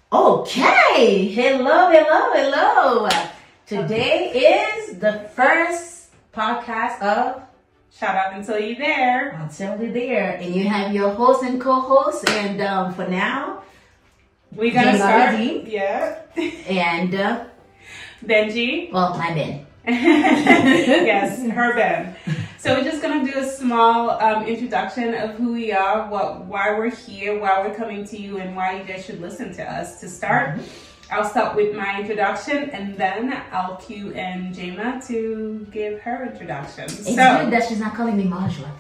Okay, hello. Today is the first podcast of Shout Out Until You're There. Until You're There. And you have your host and co-host. And for now, we're going to start. Yeah. And Benji. Well, my Ben. Yes, her Ben. So we're just going to do a small introduction of who we are, why we're here, why we're coming to you, and why you guys should listen to us. To start, I'll start with my introduction, and then I'll cue in Jema to give her introduction. It's good that she's not calling me Majla.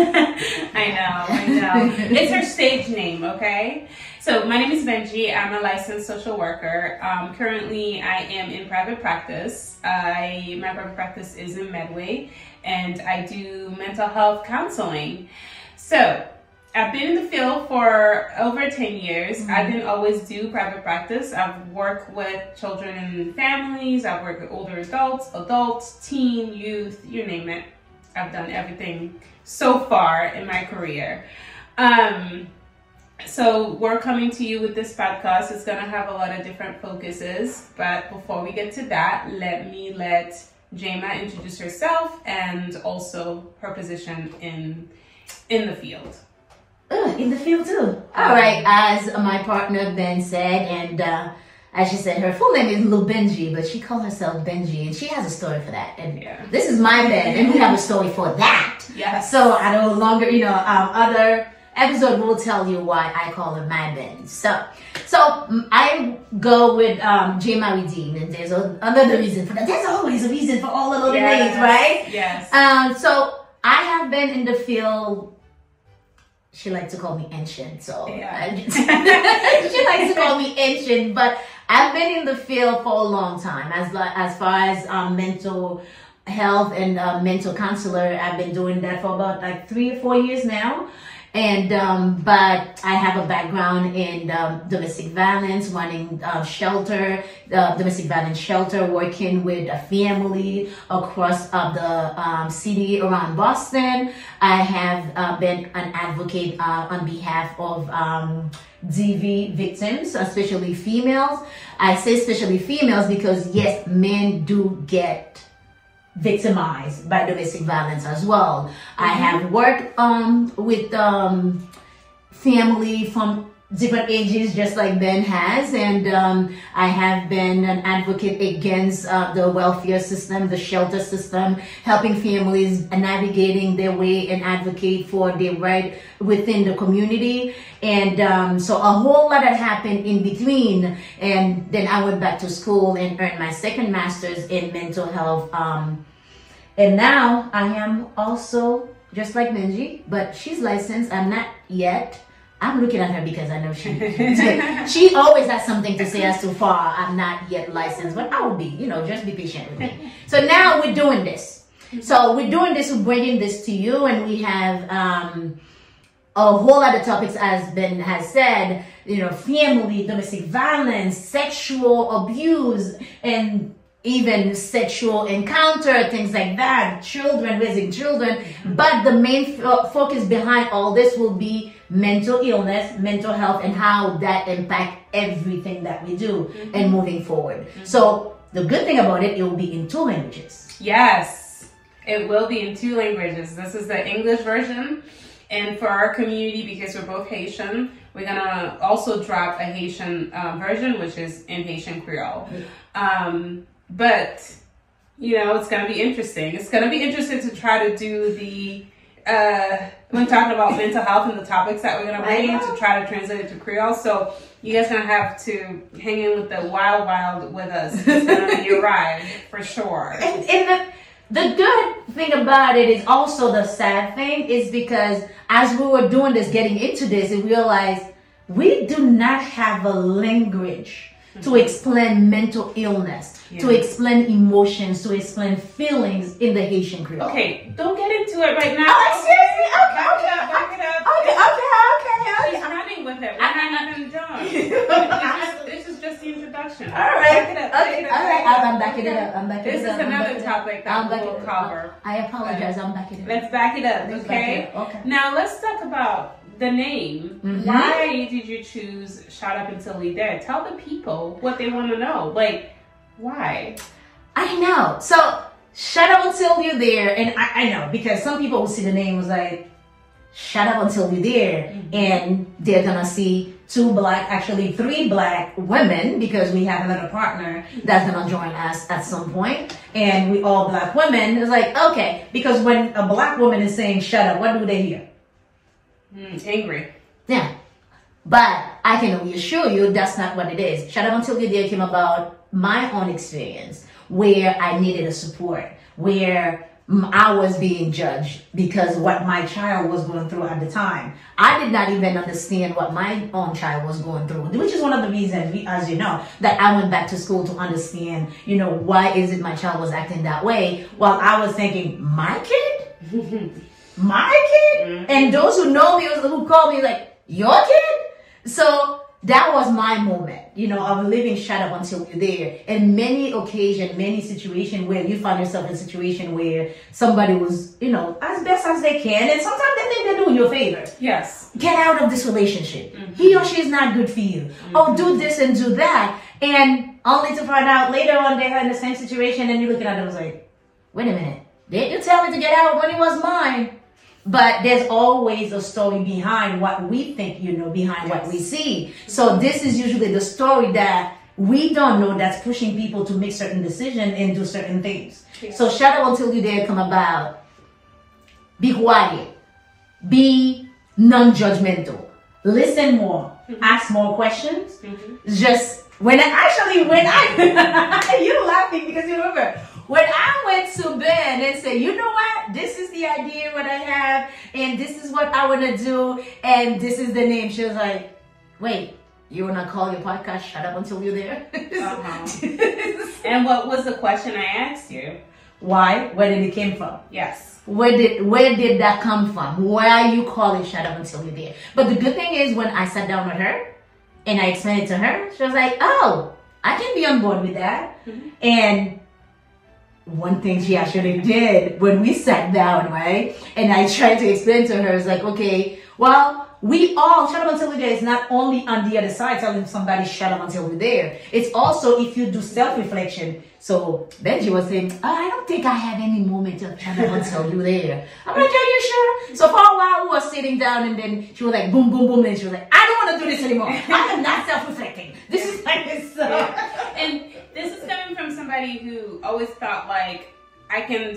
I know. It's her stage name, okay? So my name is Benji. I'm a licensed social worker. Currently, I am in private practice. My private practice is in Medway, and I do mental health counseling. So I've been in the field for over 10 years. I didn't always do private practice. I've worked with children and families. I've worked with older adults, teen, youth, you name it. I've done everything so far in my career. So we're coming to you with this podcast. It's going to have a lot of different focuses. But before we get to that, let Jema introduce herself and also her position in the field. In the field too. All right, as my partner Ben said, and as she said, her full name is Lou Benji, but she called herself Benji, and she has a story for that. And this is my Ben, and we have a story for that. Yes. So I no longer, other episode will tell you why I call her my Ben. So I go with Jema Redeem, and there's another reason for that. There's always a reason for all the little names, right? Yes. So I have been in the field. She likes to call me ancient, so she likes to call me ancient. But I've been in the field for a long time, as far as mental health and mental counselor. I've been doing that for about 3 or 4 years now. And but I have a background in domestic violence, running domestic violence shelter, working with a family across the city around Boston. I have been an advocate on behalf of DV victims, especially females. I say especially females because yes, men do get victimized by domestic violence as well. I have worked with family from different ages, just like Ben has, and I have been an advocate against the welfare system, the shelter system, helping families navigating their way and advocate for their right within the community. And so a whole lot had happened in between, and then I went back to school and earned my second master's in mental health. And now I am also just like Benji, but she's licensed. I'm not yet. I'm looking at her because I know she always has something to say as to far I'm not yet licensed, but I will be, just be patient with me. So now we're doing this. We're bringing this to you, and we have a whole lot of topics, as Ben has said, family, domestic violence, sexual abuse, and even sexual encounter, things like that, raising children. But the main focus behind all this will be mental illness, mental health, and how that impacts everything that we do and moving forward. So the good thing about it will be in 2 languages. Yes, it will be in 2 languages. This is the English version. And for our community, because we're both Haitian, we're going to also drop a Haitian version, which is in Haitian Creole. But, it's going to be interesting. It's going to be interesting to try to do when talking about mental health and the topics that we're going to bring in, to try to translate it to Creole. So you guys going to have to hang in with the wild with us. It's going to be a ride, for sure. And the good thing about it is also the sad thing is because as we were doing this, getting into this, we realized we do not have a language to explain mental illness, to explain emotions, to explain feelings in the Haitian Creole. Okay, don't get into it right now. Oh, seriously? Okay. Back it up. Okay. She's running with it. We're not even done. This is just the introduction. All right. Back it up. All right. I'm backing it up. This is another topic that we'll cover. I apologize. I'm backing it up. Let's back it up, okay? Okay. Now let's talk about the name. Mhm. Why did you choose Shut Up Until You're There? Tell the people what they want to know. Like, why? I know. So, shut up until you're there. And I know, because some people will see the name was like, shut up until you're there. And they're going to see actually 3 black women, because we have another partner that's going to join us at some point. And we all black women. It's like, okay, because when a black woman is saying shut up, what do they hear? Angry. Yeah. But I can only assure you that's not what it is. Shut Up Until You're There came about my own experience where I needed a support, where I was being judged because what my child was going through at the time. I did not even understand what my own child was going through, which is one of the reasons, as you know, that I went back to school to understand, why is it my child was acting that way, while I was thinking, my kid? My kid? And those who know me, who call me like, your kid? So that was my moment, of living shut up until you're there. And many occasions, many situations where you find yourself in a situation where somebody was, as best as they can. And sometimes they think they're doing you a favor. Yes. Get out of this relationship. He or she is not good for you. Oh, do this and do that. And only to find out later on they're in the same situation and you're looking at them and like, wait a minute. Didn't you tell me to get out when it was mine? But there's always a story behind what we think, behind what we see. So this is usually the story that we don't know that's pushing people to make certain decisions and do certain things. Yeah. So Shut Up Until You're There come about. Be quiet. Be non-judgmental. Listen more. Ask more questions. Just when I you're laughing because you remember. When I went to Ben and said, you know what? This is the idea what I have, and this is what I want to do, and this is the name. She was like, wait, you want to call your podcast Shut Up Until You're There? And what was the question I asked you? Why? Where did it came from? Yes. Where did that come from? Why you call it Shut Up Until You're There? But the good thing is when I sat down with her and I explained it to her, she was like, oh, I can be on board with that. And one thing she actually did when we sat down, right? And I tried to explain to her, it's like, okay, well, we all, shut up until we're there is not only on the other side telling somebody shut up until we're there. It's also if you do self-reflection. So Benji was saying, I don't think I had any moment of shut up until you're there. I'm like, are you sure? So for a while we were sitting down and then she was like, boom, boom, boom. And she was like, I don't want to do this anymore. I am not self-reflecting. This is like this. And this is coming from somebody who always thought like I can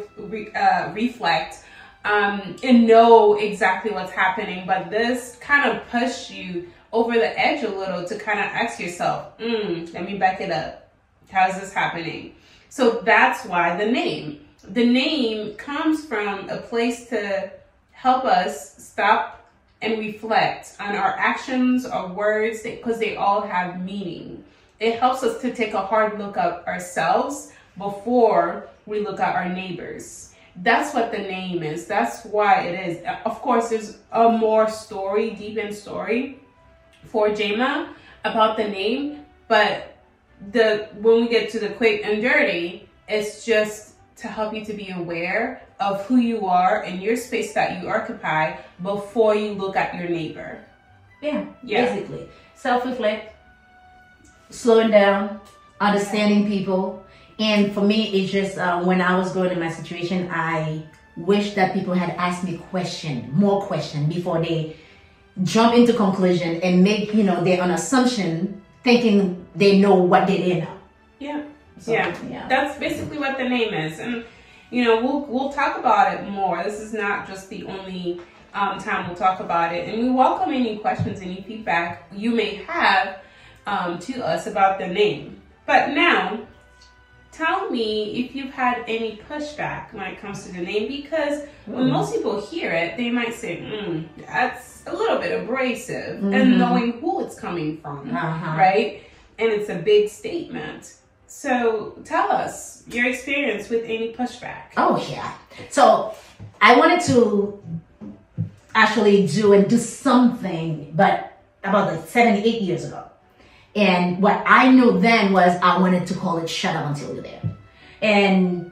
reflect and know exactly what's happening, but this kind of pushed you over the edge a little to kind of ask yourself, let me back it up. How's this happening? So that's why the name. The name comes from a place to help us stop and reflect on our actions, our words, because they all have meaning. It helps us to take a hard look at ourselves before we look at our neighbors. That's what the name is. That's why it is. Of course, there's a more story, deep in story for Jema about the name, but when we get to the quick and dirty, it's just to help you to be aware of who you are and your space that you occupy before you look at your neighbor. Yeah. Basically. Self-reflect, slowing down, understanding people. And for me, it's just when I was going in my situation, I wish that people had asked me more question before they jump into conclusion and make, their own assumption, thinking they know what they didn't know. Yeah. So, yeah. That's basically what the name is. And, we'll talk about it more. This is not just the only time we'll talk about it. And we welcome any questions, any feedback you may have to us about the name. But now, tell me if you've had any pushback when it comes to the name, because when most people hear it, they might say, that's a little bit abrasive, and knowing who it's coming from, right? And it's a big statement. So tell us your experience with any pushback. Oh, yeah. So I wanted to actually do something, but about like 7, 8 years ago. And what I knew then was I wanted to call it Shut Up Until You're There. And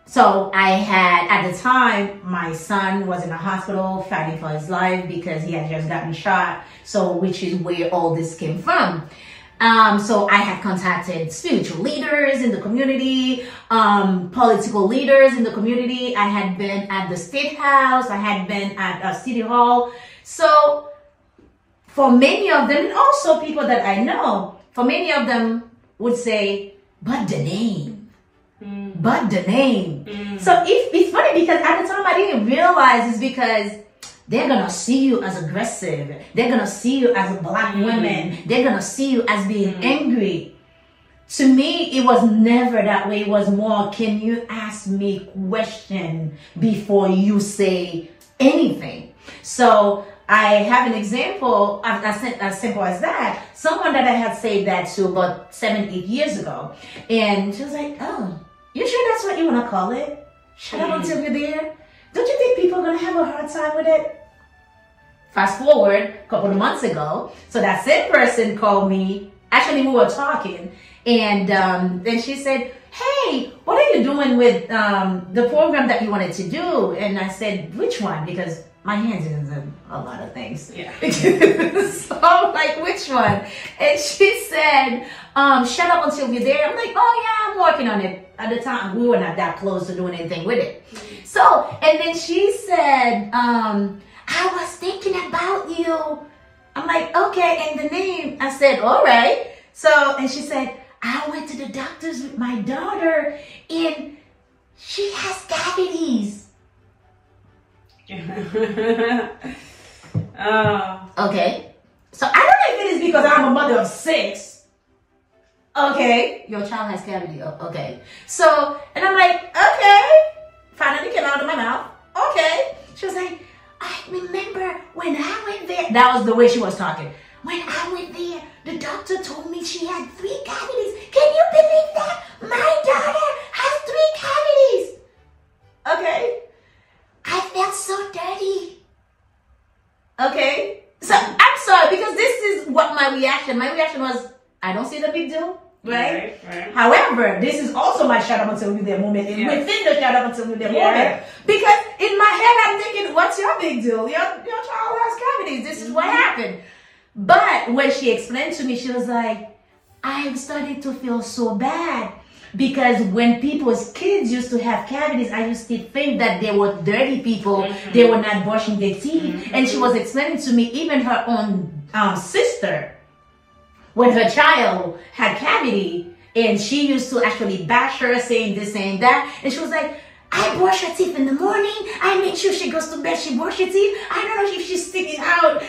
So I had, at the time, my son was in a hospital fighting for his life because he had just gotten shot. So, which is where all this came from. So I had contacted spiritual leaders in the community, political leaders in the community. I had been at the State House. I had been at City Hall. So for many of them, and also people that I know, for many of them would say, but the name. But the name. So it's funny because at the time I didn't realize it's because they're gonna see you as aggressive. They're gonna see you as a black woman. They're gonna see you as being angry. To me, it was never that way. It was more, can you ask me question before you say anything? So I have an example as simple as that. Someone that I had said that to about 7-8 years ago. And she was like, oh, you sure that's what you want to call it? Shut up until you're there? Don't you think people are going to have a hard time with it? Fast forward a couple of months ago. So that same person called me. Actually, we were talking. And then she said, hey, what are you doing with the program that you wanted to do? And I said, which one? Because my hands in a lot of things. Yeah. So I'm like, which one? And she said, shut up until we're there. I'm like, oh yeah, I'm working on it. At the time, we were not that close to doing anything with it. So, and then she said, I was thinking about you. I'm like, okay, and the name. I said, all right. So, and she said, I went to the doctors with my daughter and she has cavities. Okay. So I don't know if it is because I'm a mother of 6. Okay. Your child has cavity. Okay. So, and I'm like, okay. Finally came out of my mouth. Okay. She was like, I remember when I went there. That was the way she was talking. When I went there, the doctor told me she had 3 cavities. Can you believe that? My daughter has 3 cavities. Okay. I felt so dirty. Okay. So I'm sorry because this is what my reaction was, I don't see the big deal. Right? However, this is also my shut up until you there moment. And within the shut up until you there moment. Because in my head I'm thinking, what's your big deal? Your child has cavities. This is what happened. But when she explained to me, she was like, I started to feel so bad. Because when people's kids used to have cavities, I used to think that they were dirty people. They were not brushing their teeth. And she was explaining to me, even her own sister, when her child had cavity, and she used to actually bash her, saying this and that. And she was like, I brush her teeth in the morning. I make sure she goes to bed, she brush her teeth. I don't know if she's sticking out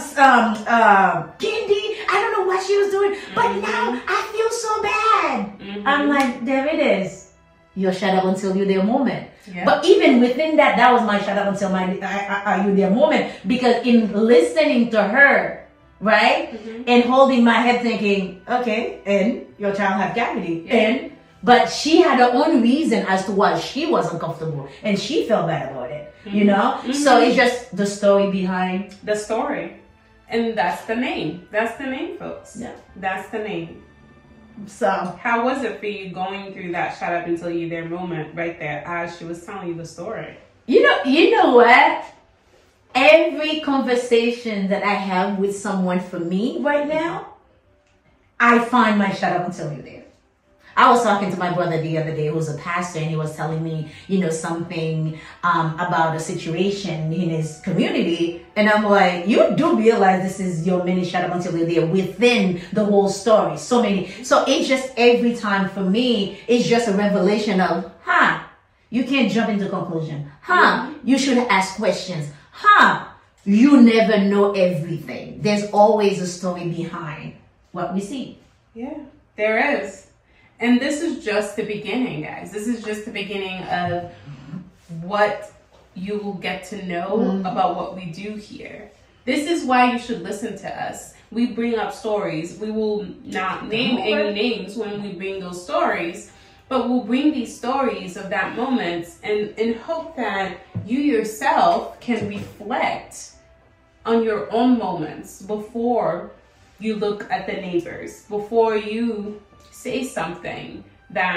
candy. I don't know what she was doing. But now I feel so bad. I'm like, there it is. Your shut up until you there moment. Yeah. But even within that, that was my shut up until you there moment. Because in listening to her, right? And holding my head thinking, okay, and your child had cavity. But she had her own reason as to why she was uncomfortable. And she felt bad about it, you know? So it's just the story behind. The story. And that's the name. That's the name, folks. Yeah. That's the name. So how was it for you going through that shut up until you there moment right there as she was telling you the story? You know what? Every conversation that I have with someone for me right now, I find my shut up until you're there. I was talking to my brother the other day who's a pastor, and he was telling me, something about a situation in his community. And I'm like, you do realize this is your mini shut up until you're there within the whole story. So it's just every time for me, it's just a revelation of, you can't jump into conclusion. You should ask questions. You never know everything. There's always a story behind what we see. Yeah, there is. And this is just the beginning, guys. This is just the beginning of what you will get to know about what we do here. This is why you should listen to us. We bring up stories. We will not name any names when we bring those stories, but we'll bring these stories of that moment and hope that you yourself can reflect on your own moments before you look at the neighbors, before you say something that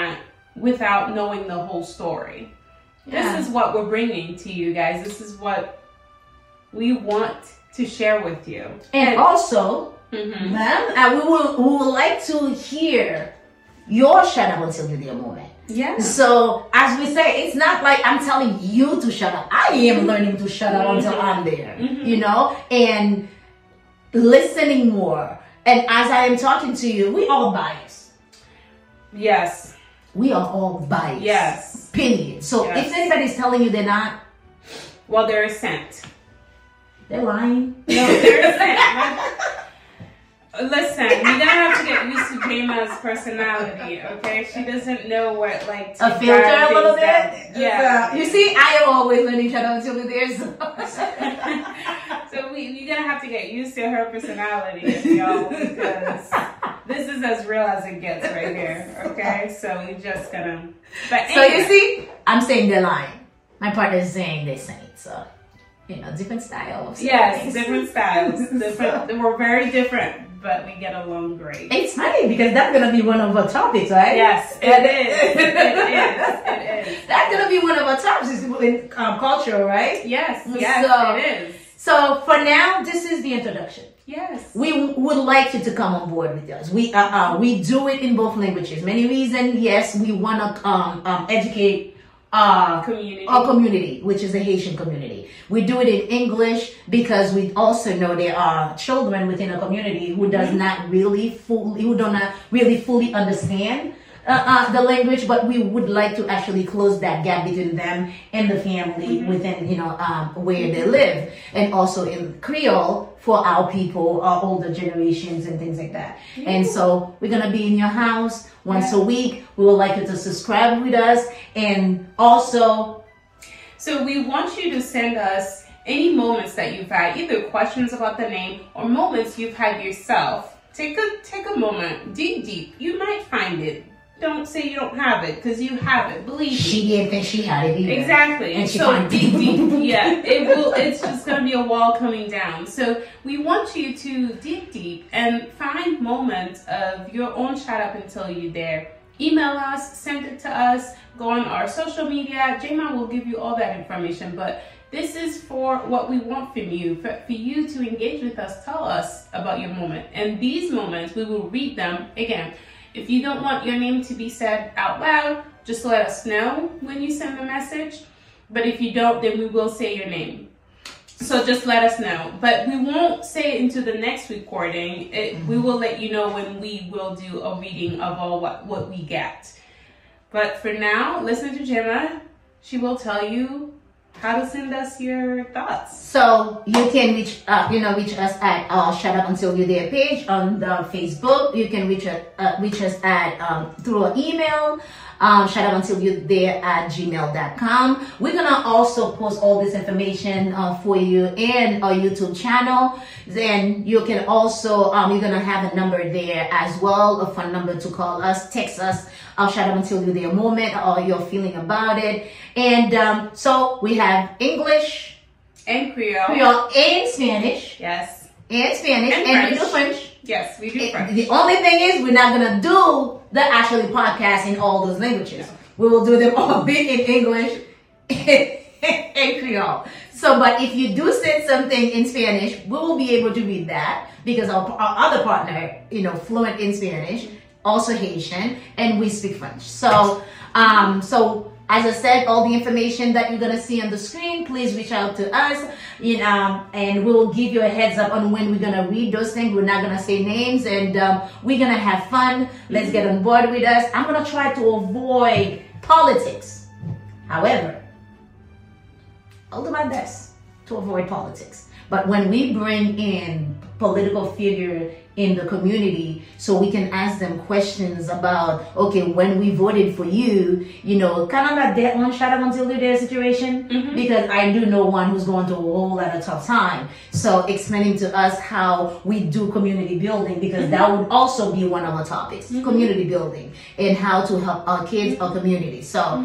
without knowing the whole story. Yeah. This is what we're bringing to you guys. This is what we want to share with you. And also, ma'am, we would like to hear your shut up until you there moment. Yeah. So as we say, it's not like I'm telling you to shut up. I am learning to shut up until I'm there, you know, and listening more. And as I am talking to you, we all biased. Yes. We are all biased. Yes. Period. So Yes. if anybody's telling you they're not, Well, they're sent. they're lying. No, they're sent. Listen, you're gonna have to get used to Jema's personality, okay? She doesn't know what, like, to A filter dial a little things down. bit. Yeah. You see, I am always learning shut up until you're there. So you're gonna have to get used to her personality, y'all, because this is as real as it gets right here, okay? So we're just gonna. But So anyway. you see, I'm saying they're lying. My partner is saying they're saying. So, you know, different styles. Yes, different styles. We're very different, but we get along great. It's funny because that's gonna be one of our topics, right? Yes, it is. It is. That's gonna be one of our topics in culture, right? Yes, So- it is. So for now, this is the introduction. Yes. We would like you to come on board with us. We do it in both languages. Many reasons, yes, we wanna educate Community. our community, which is the Haitian community. We do it in English because we also know there are children within a community who do not really fully understand the language, but we would like to actually close that gap between them and the family within, where they live, and also in Creole for our people, our older generations and things like that. And so we're gonna be in your house once a week. We would like you to subscribe with us, and also, So we want you to send us any moments that you've had, either questions about the name or moments you've had yourself. Take a moment, dig deep. You might find it. Don't say you don't have it, because you have it. Believe me. she didn't think she had it either. Exactly. And she So finds dig it. deep. Yeah, it will. It's just gonna be a wall coming down. So we want you to dig deep and find moments of your own shut up until you're there. Email us, send it to us, go on our social media. Jema will give you all that information, but this is for what we want from you, for you to engage with us, tell us about your moment. And these moments, we will read them again. If you don't want your name to be said out loud, just let us know when you send the message. But if you don't, then we will say your name. So just let us know. But we won't say it into the next recording. We will let you know when we will do a reading of all what we get. But for now, listen to Jema. She will tell you how to send us your thoughts. So you can reach us at our Shut Up Until You're There page on the Facebook. You can reach us at through an email. Shut Up Until You're There at gmail.com. We're gonna also post all this information for you in our YouTube channel. Then you can also you're gonna have a number there as well, a phone number to call us, text us. Shut Up Until You're There moment, or your feeling about it. And so we have English, And Creole. Creole, and Spanish, Yes. and Spanish, And and we do French. French. Yes, we do French. The only thing is we're not gonna do the actually podcast in all those languages. We will do them all in English and Creole. So, but if you do send something in Spanish, we will be able to read that because our other partner, fluent in Spanish, also Haitian, and we speak French. So, as I said, all the information that you're gonna see on the screen, please reach out to us, and we'll give you a heads up on when we're gonna read those things. We're not gonna say names, and we're gonna have fun. Let's get on board with us. I'm gonna try to avoid politics. However, I'll do my best to avoid politics. But when we bring in political figure in the community, so we can ask them questions about, okay, when we voted for you, kind of like that one shut up until they're there situation, because I do know one who's going through a whole lot of tough time. So explaining to us how we do community building, because that would also be one of our topics, community building, and how to help our kids, our community. So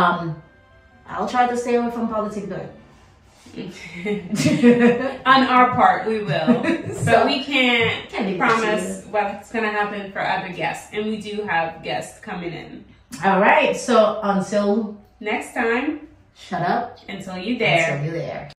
I'll try to stay away from politics, but On our part, we will. But we Can't can't be promise pursued. what's going to happen for other guests. And we do have guests coming in. All right. So until Next time, shut up until you dare. until you there.